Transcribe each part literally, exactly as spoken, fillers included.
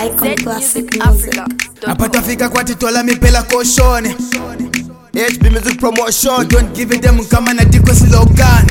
Icon Classic Music. Apatafika kwa titola mipela koshone H B Music Promotion. We don't give it them kama na diko slogan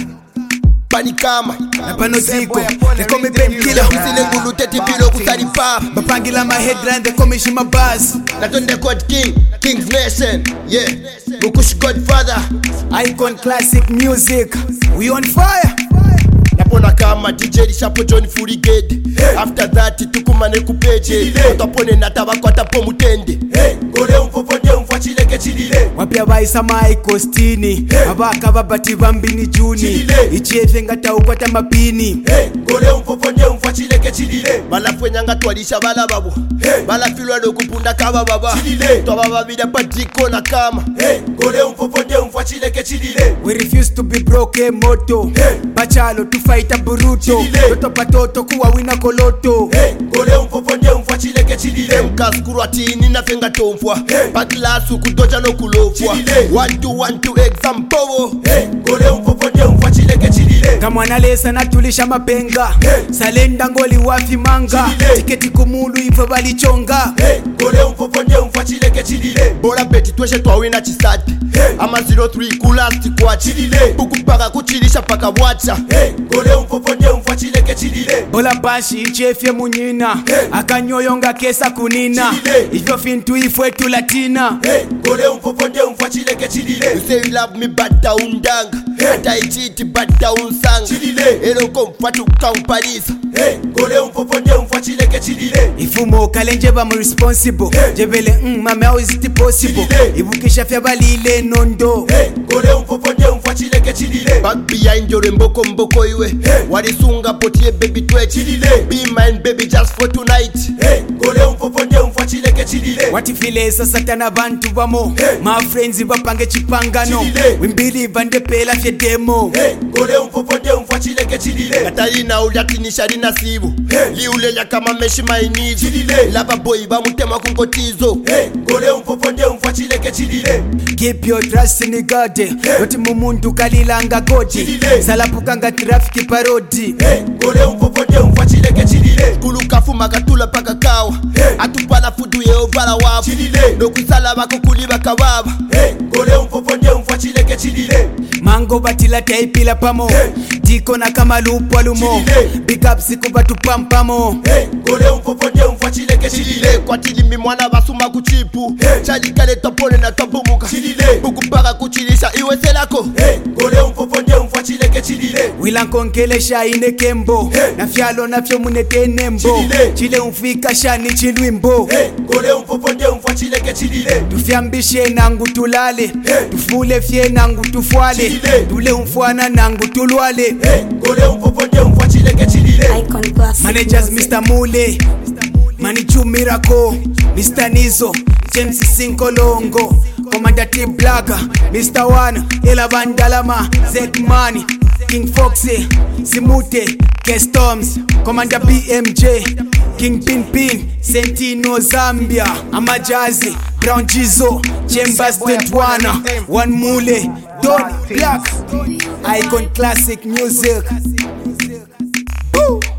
Panikama na pano ziko they call me pen killer. Usine ngulu teti pilo kusari pa Bapangila my headline they call me Shima Buzz. Natonde God King, King's Nation. Yeah, Mukushi Godfather. Icon Classic Music. We on fire. Napona kama D J Lishapo John Furigade. After that tukumane kupeje. Otapone natabako atapo mutende. Gole umfofonde umfachileke chilile. Wapya baisa maiko stini abaka babati bambini juni icheve ngata ukwata mapini Gole umfofonde umfachileke chilile. Balafwenya ngatwalisha bala babu. Balafilwa dokupunda kaba baba. Toba babida padiko na kama. Gole umfofonde umfachileke chilile. We refuse to be broke moto bachalo to fight a buruto toto patoto kuwa wina koloto Gole umfofonde umfachileke chilile. Mkaskuru atini na fenga tomfwa Patlasu kudoja no kulofwa One two one two exam power. Gole umfofonde umfachileke chilile. kama analesa natulisha mapenga salenda ngoli wafi manga tiketi kumulu ifa balichonga Gole umfofonde umfachileke chilile. Bora beti tweshe twawina chisati Ama zero three kulasti kwa chilile. Buku paka kuchilisha paka wacha Gole umfofonde umfachileke chilile. bola pashi ichefye munyina akanyoyonga kesa kunina ivyo fintu ifwe tulatina Gole umfofonde umfachileke chilile. You say you love me but down dang Ata ichiti but down sang Elo komfatu kampalisa Gole umfofonde umfachileke chilile. ifumo kalenje ba responsible jebele mm mama how is it possible ibukisha fya balile nondo Gole umfofonde umfachileke chilile. Back behind your mboko mboko iwe Walisunga potie baby twetch Be mine baby just for tonight Gole umfofonde umfachileke chilile. watifile sasa tana bantu bamo my friends bapange chipangano we believe and pela fya demo Gole umfofonde umfachileke chilile. Katalina ulatinisha lina sibu Liuleля kama meshi mainizi Lava boy bamutema kungotizo Gole umfofonde umfachileke chilile. keep your trust in God yoti mumuntu kalilanga godi salapukanga traffic parodi Gole umfofonde umfachileke chilile. Kulukafu makatula paka kawa Atupala fudu ye ovala wafu Nokusala bako kuliba kababa Gole umfofonde umfachileke chilile. mango batila taipila pamo diko na kama lupo lumo big up siku batu pampamo Gole umfofonde umfachileke chilile. Kwa tilimi mwana basuma kuchipu Chalikale topone na topumuka Bukupaka kuchilisha iwe selako Gole umfofonde umfachileke chilile. wilankonkele shaine kembo na fyalo na fyo munete nembo chile umfika shani chilwimbo Gole umfofonde umfachileke chilile. tufyambishe nangu tulale tufule fye nangu tufwale tule umfwana nangu tulwale Gole umfofonde umfachileke chilile. Icon Classic managers Music. Mister Mule Manichu Miracle Mister Nizo James Sinkolongo Commander T Blagger Mister One Ela Bandalama Zekmani King Foxy Simute K-Storms Commander B M J King Pin Pin Sentino Zambia Amajazi Brown Jizo Chambers Tetwana One Mule Don Black Icon Classic Music. Woo!